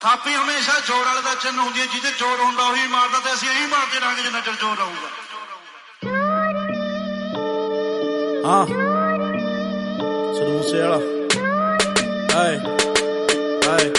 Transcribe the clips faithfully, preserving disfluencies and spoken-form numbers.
ਥਾਪੀ ਹਮੇਸ਼ਾ ਜੋੜ ਵਾਲੇ ਦਾ ਚਿੰਨ ਹੁੰਦੀ ਹੈ, ਜਿਹਦੇ ਜੋੜ ਹੁੰਦਾ ਉਹੀ ਮਾਰਦਾ, ਤੇ ਅਸੀਂ ਇਹੀ ਮਾਰਦੇ ਰਹਾਂਗੇ ਜਿੰਨਾ ਚਿਰ ਜੋੜ ਰਹੂਗਾ। ਹਾਂ ਸਿੱਧੂ ਮੂਸੇ ਵਾਲਾ ਆਏ ਆਏ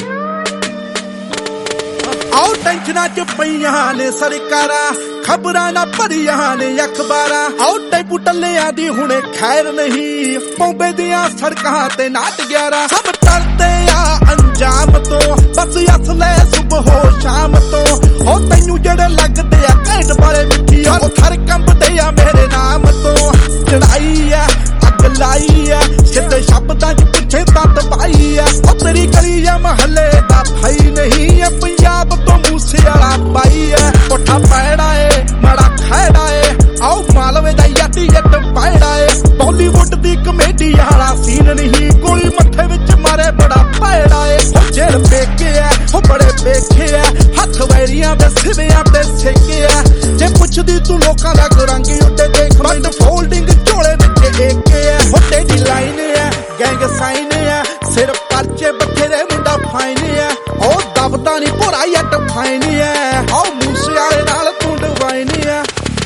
ਆਓ ਟੈਂਸ਼ਨਾਂ ਚ ਪਈਆਂ ਨੇ ਸਰਕਾਰਾਂ, ਖਬਰਾਂ ਨਾ ਭਰੀਆਂ ਨੇ ਅਖਬਾਰਾਂ। ਆਓ ਟੈਂਪੂ ਟੱਲਿਆਂ ਦੀ ਹੁਣੇ ਖੈਰ ਨਹੀਂ, ਬੰਬੇ ਦੀਆਂ ਸੜਕਾਂ ਤੇ ਨਾਟ ਗਿਆਰਾਂ। ਸਭ ਡਰਦੇ ਆ ਅੰਜਾਮ ਤੋਂ, ਬਸ ਅਸਲੇ ਸੁਬਹ ਸ਼ਾਮ ਤੋਂ। ਹੋ ਤੈਨੂੰ ਜਿਹੜੇ ਲੱਗਦੇ ਆ ਘੈਂਟ ਵਾਲੇ ਮਿੱਠੀ, ਉਹ ਥਰ ਕੰਬਦੇ ਆ ਮੇਰੇ ਨਾਮ ਤੋਂ। ਚੜਾਈ ਆ ਅੱਗ ਲਾਈ ਆ, ਸਿੱਧੇ ਸ਼ਬਦਾਂ ਚ ਪਿੱਛੇ ਤਾਂ ਤਬਾਈ ਆ। ਉਹ ਤੇਰੀ ਗਲੀ ਆ ਮਹੱਲੇ ਦਾ ਭਾਈ ਨਹੀਂ, ਪੰਜਾਬ ਤੋਂ ਮੂਸੇ ਵਾਲਾ ਪਾਈ ਐ। ਕੋਠਾ ਪੈੜਾ ਏ ਮਾੜਾ ਖੈੜਾ ਏ, ਆਓ ਮਾਲਵੇ ਦਾ ਯਾਟੀ ਜੱਟ ਪੈੜਾ ਏ। ਬਾਲੀਵੁੱਡ ਦੀ ਕਮੇਡੀ ਵਾਲਾ ਸੀਨ ਨਹੀਂ, ਗੋਲੀ ਮੱਥੇ ਵਿੱਚ ਮਾਰੇ ਬੜਾ ਪੈੜਾ ਏ। ਉਹ ਜੇਲ ਵੇਖੇ ਐ ਉਹ ਬੜੇ ਵੇਖੇ ਐ, ਹੱਥ ਵੈਰੀਆਂ ਦੇ ਸਿਵਿਆਂ ਤੇ ਸੇਕੇ ਐ। ਜੇ ਪੁੱਛਦੀ ਤੂੰ ਲੋਕਾਂ ਦਾ ਰੰਗੀ ਉੱਤੇ ਦੇਖ, ਬੰਦ ਫੋਲਡਿੰਗ ਝੋਲੇ ਵਿੱਚ ਏਕੇ ਐ। ਉਹ ਤੇਰੀ ਲਾਈਨ ਐ ਗੈਂਗ ਸਾਈਨ ਐ, ਸਿਰ ਪਰਚੇ ਬਥੇਰੇ ਮੁੰਡਾ ਫਾਈਨ ਐ। ਉਹ ਦਬਦਾ ਨੀ ਭੋਰਾ ਯੱਟ ਫਾਈਨ ਐ, ਆਓ ਮੂਸੇ ਵਾਲੇ ਨਾਲ ਤੂੰ ਡਿਵਾਈਨ ਐ।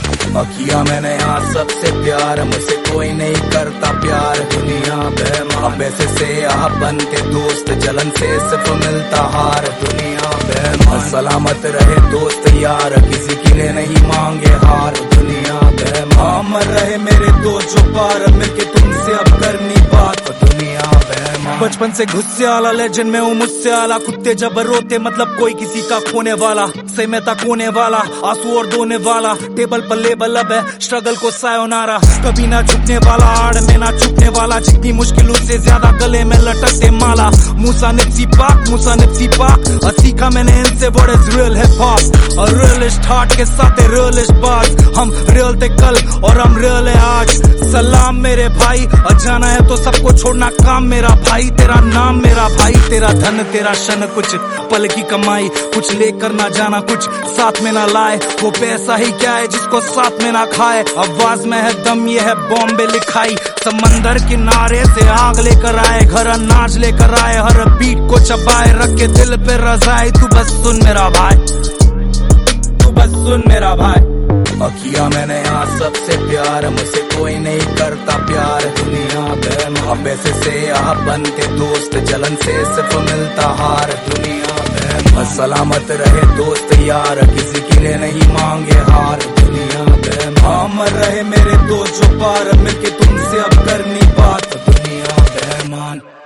किया मैंने यहाँ सबसे प्यार, मुझसे कोई नहीं करता प्यार। दुनिया बेमां से से यहाँ बनते दोस्त, जलन से सिर्फ मिलता हार। दुनिया बेमां सलामत रहे दोस्त यार, किसी की ने नहीं मांगे हार। दुनिया बेमां मर रहे मेरे दो जो पार, मिलके तुमसे अब करनी बात। दुनिया बेमां बचपन से गुस्से वाला, लेजेंड में हूँ मुझसे आला। कुत्ते जब रोते मतलब कोई किसी का खोने वाला, से मैं तक होने वाला, आंसू और धोने वाला। टेबल पर लेबल अब है स्ट्रगल को सायोनारा, कभी ना झुकने वाला, आड़ में ना छुपने वाला। जितनी मुश्किलों से ज्यादा गले में लटकते माला। मूसा निप्सी पाक मूसा निप्सी पाक, और सीखा मैंने इनसे what is real hip hop. और रियलिस्ट हार्ट के साथ रियलिस्ट बात, हम रियल थे कल और हम रियल है आज। सलाम मेरे भाई, और जाना है तो सबको छोड़ना काम मेरा भाई। तेरा नाम मेरा भाई, तेरा धन तेरा शन, कुछ पल की कमाई, कुछ लेकर ना जाना कुछ साथ में ना लाए। वो पैसा ही क्या है जिसको साथ में ना खाए। आवाज में है दम, ये है बॉम्बे लिखाई। समंदर किनारे से आग लेकर आए, घर अनाज लेकर आए, हर बीट को चबाए, रख के दिल पे रजाई। तू बस सुन मेरा भाई, तू बस सुन मेरा भाई। किया मैंने यहाँ सबसे प्यार, मुझसे कोई नहीं करता प्यार। दुनिया बेमां से से यहाँ बनते दोस्त, जलन से सिर्फ मिलता हार। दुनिया बेमां सलामत रहे दोस्त यार, किसी की ने नहीं मांगे हार। दुनिया बेमां मर रहे मेरे दो जो पार, मिलके तुमसे अब करनी बात। दुनिया बेमान।